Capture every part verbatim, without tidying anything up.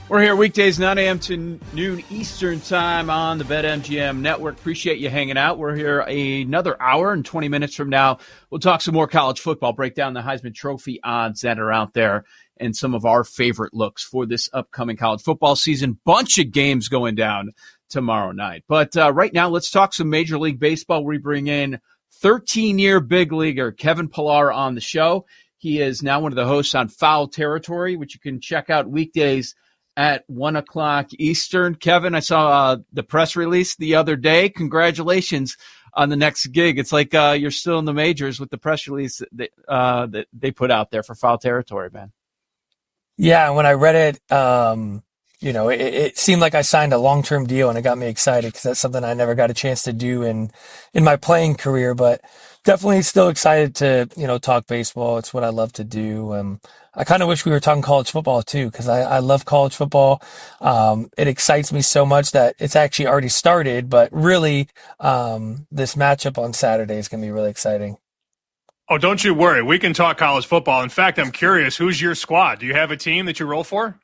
We're here weekdays, nine a.m. to noon Eastern time on the BetMGM Network. Appreciate you hanging out. We're here another hour and twenty minutes from now. We'll talk some more college football, break down the Heisman Trophy odds that are out there and some of our favorite looks for this upcoming college football season. Bunch of games going down tomorrow night. But uh, right now, let's talk some Major League Baseball. We bring in thirteen-year big leaguer Kevin Pillar on the show. He is now one of the hosts on Foul Territory, which you can check out weekdays at one o'clock Eastern. Kevin, I saw uh, the press release the other day. Congratulations on the next gig. It's like uh, you're still in the majors with the press release that, uh, that they put out there for Foul Territory, man. Yeah, when I read it, um, you know, it, it seemed like I signed a long-term deal, and it got me excited because that's something I never got a chance to do in in my playing career. But definitely still excited to, you know, talk baseball. It's what I love to do. Um, I kind of wish we were talking college football too, because I, I love college football. Um, it excites me so much that it's actually already started, but really um, this matchup on Saturday is going to be really exciting. Oh, don't you worry. We can talk college football. In fact, I'm curious, who's your squad? Do you have a team that you roll for?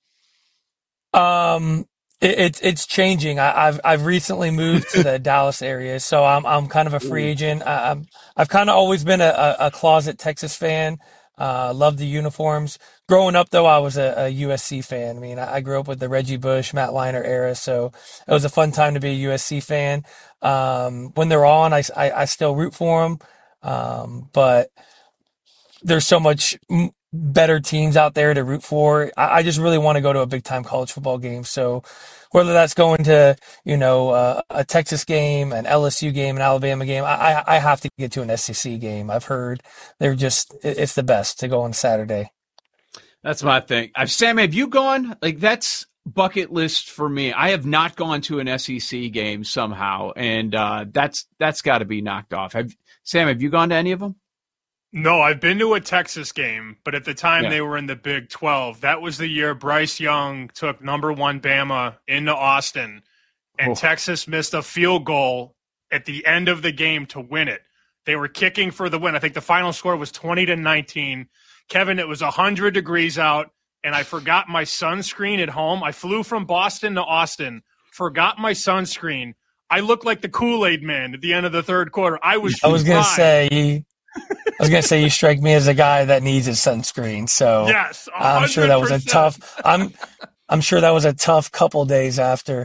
Um, it, it's it's changing. I, I've I've recently moved to the Dallas area, so I'm I'm kind of a free agent. I, I'm I've kind of always been a, a, a closet Texas fan. Uh, love the uniforms. Growing up, though, I was a, a U S C fan. I mean, I, I grew up with the Reggie Bush, Matt Leinart era, so it was a fun time to be a U S C fan. Um, when they're on, I, I, I still root for them, um, but there's so much m- better teams out there to root for. I, I just really want to go to a big time college football game. So whether that's going to, you know, uh, a Texas game, an L S U game, an Alabama game, I, I have to get to an S E C game. I've heard they're just, it's the best to go on Saturday. That's my thing. I've, Sam, have you gone? Like, that's bucket list for me. I have not gone to an S E C game somehow, and uh, that's that's got to be knocked off. Have, Sam, have you gone to any of them? No, I've been to a Texas game, but at the time Yeah. they were in the Big twelve. That was the year Bryce Young took number one Bama into Austin, and Oh. Texas missed a field goal at the end of the game to win it. They were kicking for the win. I think the final score was twenty to nineteen. Kevin, it was one hundred degrees out, and I forgot my sunscreen at home. I flew from Boston to Austin, forgot my sunscreen. I looked like the Kool-Aid man at the end of the third quarter. I was I was going to fried. say, I was going to say you strike me as a guy that needs his sunscreen. So Yes, I'm sure that was a one hundred percent. tough, I'm, I'm sure that was a tough couple days after.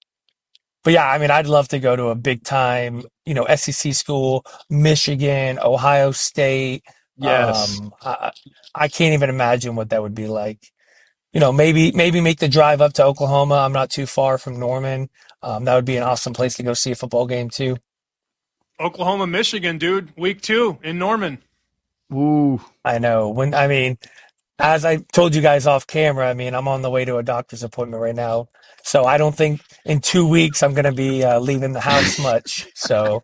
But yeah, I mean, I'd love to go to a big time, you know, S E C school, Michigan, Ohio State. Yes. Um, I, I can't even imagine what that would be like. You know, maybe maybe make the drive up to Oklahoma. I'm not too far from Norman. Um, that would be an awesome place to go see a football game too. Oklahoma, Michigan, dude, week two in Norman. Ooh. I know. When I mean, as I told you guys off camera, I mean, I'm on the way to a doctor's appointment right now. So I don't think in two weeks I'm going to be uh, leaving the house much. So,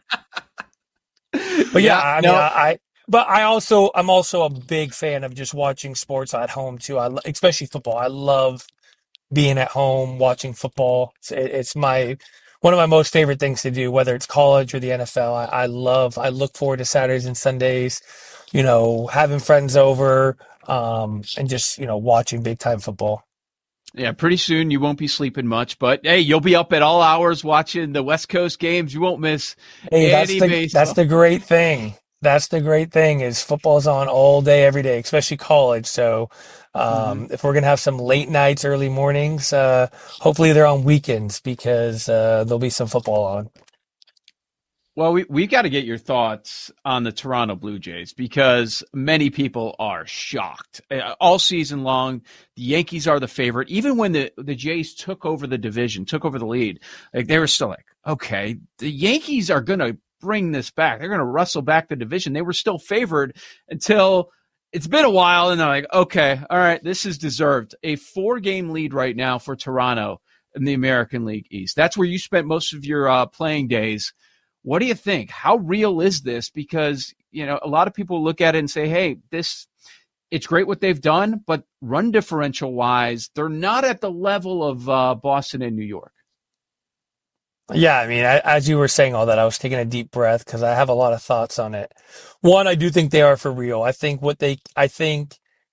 but yeah, I mean, no. I, I, but I also, I'm also a big fan of just watching sports at home too. I, lo- especially football. I love being at home watching football. It's, it, it's my, one of my most favorite things to do, whether it's college or the N F L. I, I love, I look forward to Saturdays and Sundays, you know, having friends over, um, and just, you know, watching big time football. Yeah, pretty soon you won't be sleeping much, but hey, you'll be up at all hours watching the West Coast games. You won't miss Hey, that's any the, baseball. that's the great thing. That's the great thing is football's on all day, every day, especially college. So, um, Mm-hmm. if we're going to have some late nights, early mornings, uh, hopefully they're on weekends because, uh, there'll be some football on. Well, we we got to get your thoughts on the Toronto Blue Jays because many people are shocked. Uh, All season long, the Yankees are the favorite. Even when the, the Jays took over the division, took over the lead, like they were still like, okay, the Yankees are going to bring this back. They're going to wrestle back the division. They were still favored until it's been a while, and they're like, okay, all right, this is deserved. A four-game lead right now for Toronto in the American League East. That's where you spent most of your uh, playing days. What do you think? How real is this? Because, you know, a lot of people look at it and say, hey, this, it's great what they've done, but run differential wise, they're not at the level of uh, Boston and New York. Yeah, I mean, I, as you were saying all that, I was taking a deep breath because I have a lot of thoughts on it. One, I do think they are for real. I think what they, I think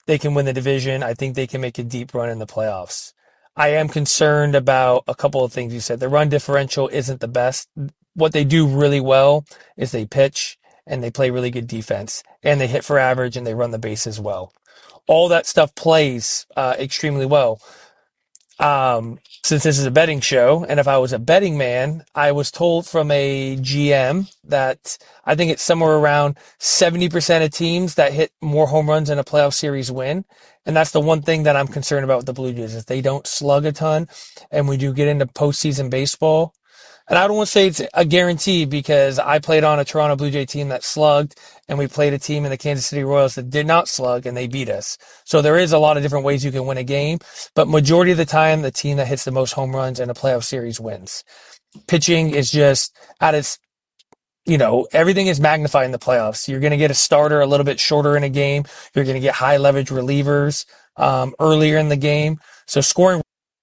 they can win the division. I think they can make a deep run in the playoffs. I am concerned about a couple of things you said. The run differential isn't the best. What they do really well is they pitch and they play really good defense and they hit for average and they run the bases well. All that stuff plays uh, extremely well. Um, since this is a betting show, and if I was a betting man, I was told from a G M that I think it's somewhere around seventy percent of teams that hit more home runs in a playoff series win. And that's the one thing that I'm concerned about with the Blue Jays is they don't slug a ton. And we do get into postseason baseball. And I don't want to say it's a guarantee because I played on a Toronto Blue Jay team that slugged, and we played a team in the Kansas City Royals that did not slug, and they beat us. So there is a lot of different ways you can win a game, but majority of the time, the team that hits the most home runs in a playoff series wins. Pitching is just at its, you know, everything is magnified in the playoffs. You're going to get a starter a little bit shorter in a game. You're going to get high leverage relievers um, earlier in the game. So scoring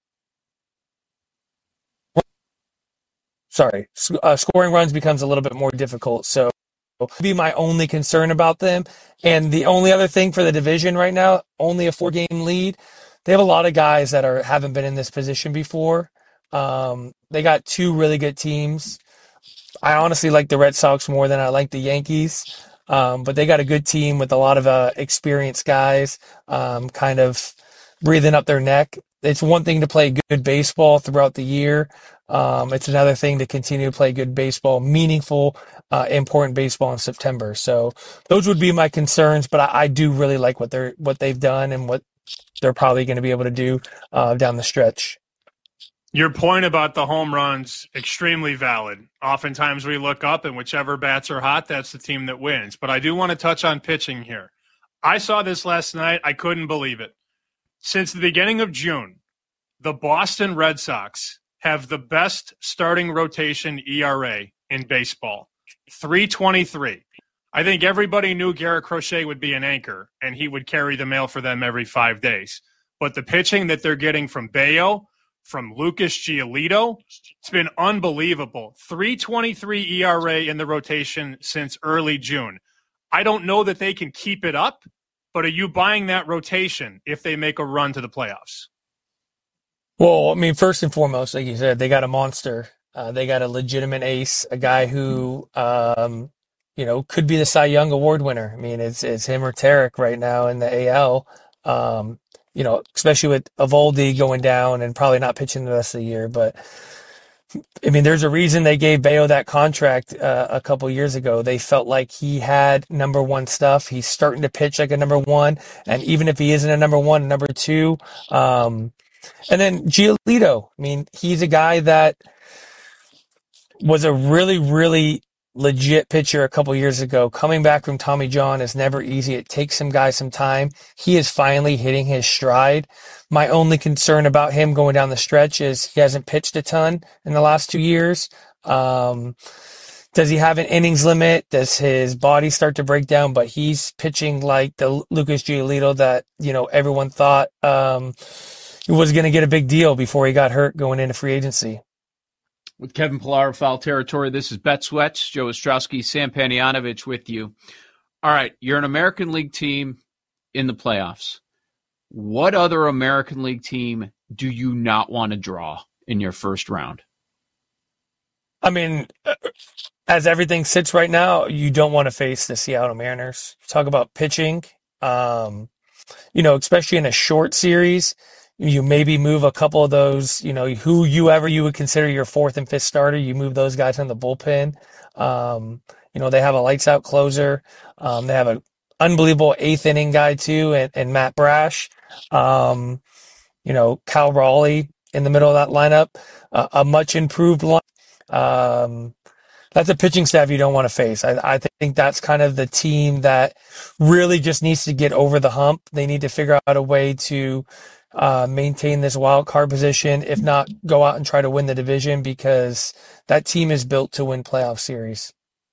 Sorry, uh, scoring runs becomes a little bit more difficult. So be my only concern about them. And the only other thing for the division right now, only a four-game lead. They have a lot of guys that are haven't been in this position before. Um, they got two really good teams. I honestly like the Red Sox more than I like the Yankees. Um, but they got a good team with a lot of uh, experienced guys um, kind of breathing up their neck. It's one thing to play good baseball throughout the year. Um, it's another thing to continue to play good baseball, meaningful, uh, important baseball in September. So those would be my concerns, but I, I do really like what they're what they've done and what they're probably going to be able to do uh, down the stretch. Your point about the home runs, extremely valid. Oftentimes we look up and whichever bats are hot, that's the team that wins. But I do want to touch on pitching here. I saw this last night. I couldn't believe it. Since the beginning of June, the Boston Red Sox have the best starting rotation E R A in baseball, three twenty-three. I think everybody knew Garrett Crochet would be an anchor, and he would carry the mail for them every five days. But the pitching that they're getting from Bayo, from Lucas Giolito, it's been unbelievable. three twenty-three E R A in the rotation since early June. I don't know that they can keep it up, but are you buying that rotation if they make a run to the playoffs? Well, I mean, first and foremost, like you said, they got a monster. Uh, they got a legitimate ace, a guy who, um, you know, could be the Cy Young Award winner. I mean, it's it's him or Tarek right now in the A L. Um, you know, especially with Eovaldi going down and probably not pitching the rest of the year. But I mean, there's a reason they gave Bayo that contract uh, a couple years ago. They felt like he had number one stuff. He's starting to pitch like a number one, and even if he isn't a number one, number two. Um, And then Giolito, I mean, he's a guy that was a really, really legit pitcher a couple years ago. Coming back from Tommy John is never easy. It takes some guys some time. He is finally hitting his stride. My only concern about him going down the stretch is he hasn't pitched a ton in the last two years. Um, does he have an innings limit? Does his body start to break down? But he's pitching like the Lucas Giolito that, you know, everyone thought, um, he was going to get a big deal before he got hurt going into free agency. With Kevin Pillar of Foul Territory, this is Bet Sweats, Joe Ostrowski, Sam Panayotovich with you. All right, you're an American League team in the playoffs. What other American League team do you not want to draw in your first round? I mean, as everything sits right now, you don't want to face the Seattle Mariners. Talk about pitching, um, you know, especially in a short series. You maybe move a couple of those, you know, who you ever you would consider your fourth and fifth starter. You move those guys in the bullpen. Um, you know, they have a lights out closer. Um, they have an unbelievable eighth inning guy too, and, and Matt Brash. Um, you know, Cal Raleigh in the middle of that lineup, uh, a much improved line. Um, that's a pitching staff you don't want to face. I, I think that's kind of the team that really just needs to get over the hump. They need to figure out a way to Uh, maintain this wild card position, if not go out and try to win the division, because that team is built to win playoff series.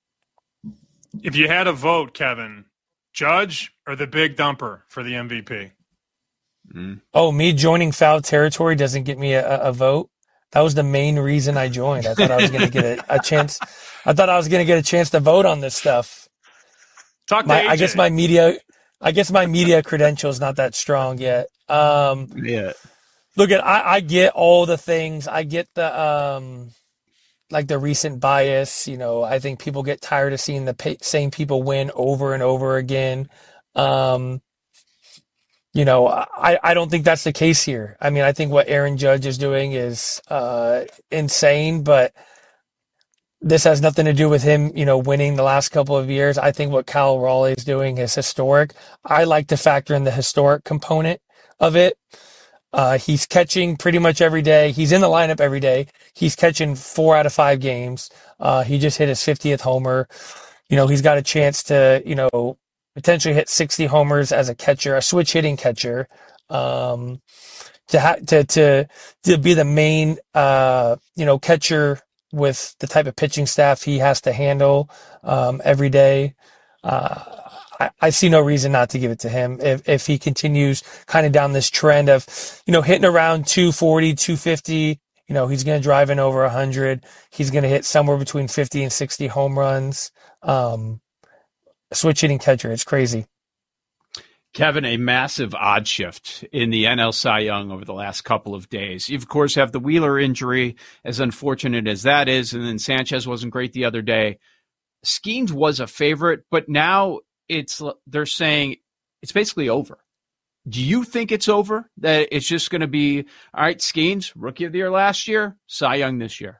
If you had a vote, Kevin, Judge or the Big Dumper for the M V P? Mm. Oh, me joining Foul Territory doesn't get me a, a vote. That was the main reason I joined. I thought I was going to get a, a chance. I thought I was going to get a chance to vote on this stuff. Talk to my, A J. I guess my media. I guess my media credential is not that strong yet. Um, Yeah. look at I, I get all the things. I get the um, like the recent bias. You know, I think people get tired of seeing the pa- same people win over and over again. Um, you know, I, I don't think that's the case here. I mean, I think what Aaron Judge is doing is uh, insane, but this has nothing to do with him, you know, winning the last couple of years. I think what Cal Raleigh is doing is historic. I like to factor in the historic component of it. Uh, he's catching pretty much every day. He's in the lineup every day. He's catching four out of five games. Uh, he just hit his fiftieth homer. You know, he's got a chance to, you know, potentially hit sixty homers as a catcher, a switch hitting catcher. Um, to ha- to to to be the main uh you know catcher with the type of pitching staff he has to handle um, every day. Uh, I, I see no reason not to give it to him if if he continues kind of down this trend of you know hitting around two forty, two fifty. You know he's going to drive in over one hundred. He's going to hit somewhere between fifty and sixty home runs. Um, switch hitting catcher, it's crazy. Kevin, a massive odd shift in the N L Cy Young over the last couple of days. You, of course, have the Wheeler injury, as unfortunate as that is, and then Sanchez wasn't great the other day. Skeens was a favorite, but now it's they're saying it's basically over. Do you think it's over? That it's just going to be, all right, Skeens, Rookie of the Year last year, Cy Young this year?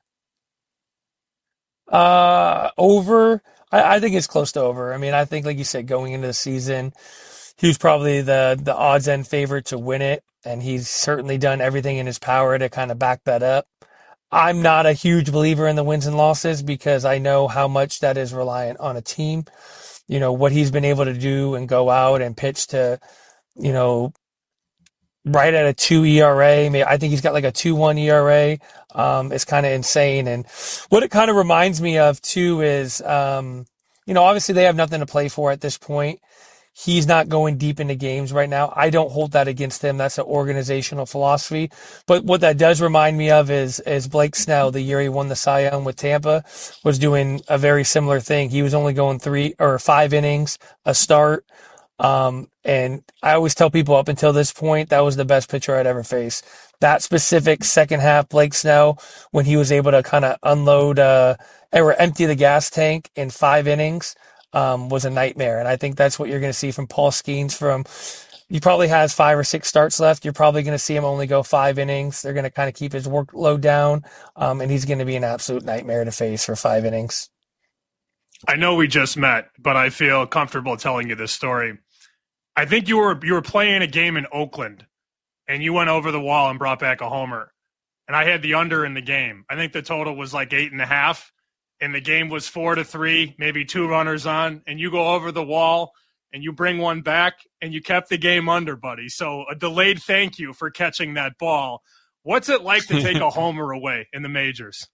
Uh, over? I, I think it's close to over. I mean, I think, like you said, going into the season, he was probably the the odds end favorite to win it, and he's certainly done everything in his power to kind of back that up. I'm not a huge believer in the wins and losses because I know how much that is reliant on a team. You know, what he's been able to do and go out and pitch to, you know, right at a two E R A. I mean, I think he's got like a two one E R A. Um, it's kind of insane. And what it kind of reminds me of too is, um, you know, obviously they have nothing to play for at this point. He's not going deep into games right now. I don't hold that against him. That's an organizational philosophy. But what that does remind me of is, is Blake Snell, the year he won the Cy Young with Tampa, was doing a very similar thing. He was only going three or five innings, a start. Um, and I always tell people up until this point, that was the best pitcher I'd ever faced. That specific second half, Blake Snell, when he was able to kind of unload, uh, or empty the gas tank in five innings, um, was a nightmare. And I think that's what you're going to see from Paul Skeens from, he probably has five or six starts left. You're probably going to see him only go five innings. They're going to kind of keep his workload down. Um, and he's going to be an absolute nightmare to face for five innings. I know we just met, but I feel comfortable telling you this story. I think you were you were playing a game in Oakland, and you went over the wall and brought back a homer. And I had the under in the game. I think the total was like eight and a half, and the game was four to three, maybe two runners on. And you go over the wall, and you bring one back, and you kept the game under, buddy. So a delayed thank you for catching that ball. What's it like to take a homer away in the majors?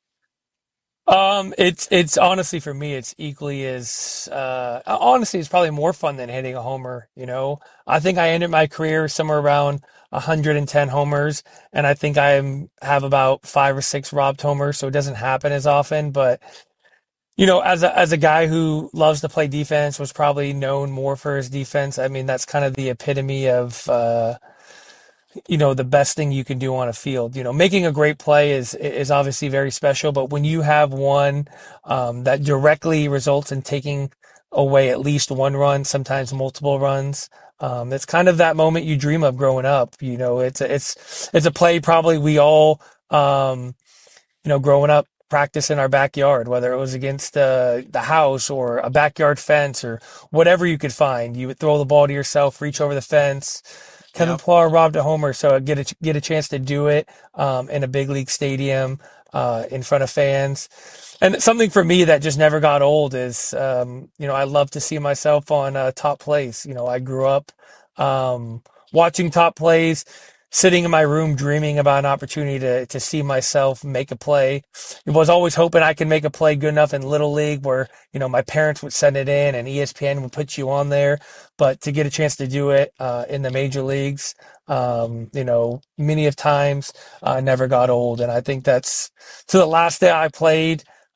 Um, it's it's honestly for me, it's equally as uh, honestly, it's probably more fun than hitting a homer. You know, I think I ended my career somewhere around one hundred ten homers, and I think I am, have about five or six robbed homers, so it doesn't happen as often. But you know, as a as a guy who loves to play defense, was probably known more for his defense. I mean, that's kind of the epitome of. Uh, you know, the best thing you can do on a field. You know, making a great play is is obviously very special, but when you have one um, that directly results in taking away at least one run, sometimes multiple runs, um, it's kind of that moment you dream of growing up. You know, it's a, it's it's a play probably we all, um, you know, growing up practice in our backyard, whether it was against uh, the house or a backyard fence or whatever you could find. You would throw the ball to yourself, reach over the fence. Kevin yep. Pillar robbed a homer, so I get a get a chance to do it um, in a big league stadium uh, in front of fans. And something for me that just never got old is, um, you know, I love to see myself on uh, top plays. You know, I grew up um, watching top plays, sitting in my room dreaming about an opportunity to to see myself make a play. I was always hoping I could make a play good enough in Little League where, you know, my parents would send it in and E S P N would put you on there. But to get a chance to do it uh, in the major leagues, um, you know, many of times uh, never got old. And I think that's to the last day I played,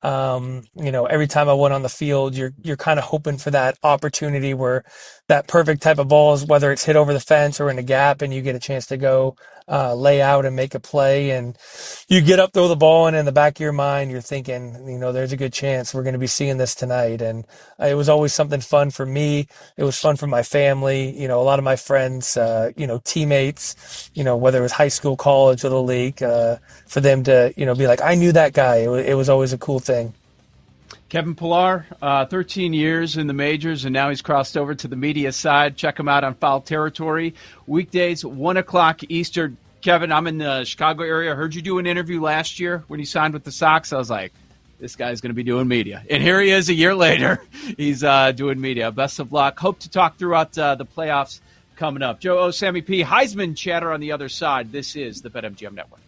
Um, you know, every time I went on the field, you're you're kind of hoping for that opportunity where that perfect type of balls, whether it's hit over the fence or in a gap, and you get a chance to go uh, lay out and make a play. And you get up, throw the ball, and in the back of your mind, you're thinking, you know, there's a good chance we're going to be seeing this tonight. And uh, it was always something fun for me. It was fun for my family. You know, a lot of my friends, uh, you know, teammates, you know, whether it was high school, college, little league, uh, for them to, you know, be like, I knew that guy. It was, it was always a cool thing. Kevin Pillar, uh, thirteen years in the majors, and now he's crossed over to the media side. Check him out on Foul Territory. Weekdays, one o'clock Eastern. Kevin, I'm in the Chicago area. I heard you do an interview last year when you signed with the Sox. I was like, this guy's going to be doing media. And here he is a year later. He's uh, doing media. Best of luck. Hope to talk throughout uh, the playoffs coming up. Joe O, Sammy P, Heisman chatter on the other side. This is the BetMGM Network.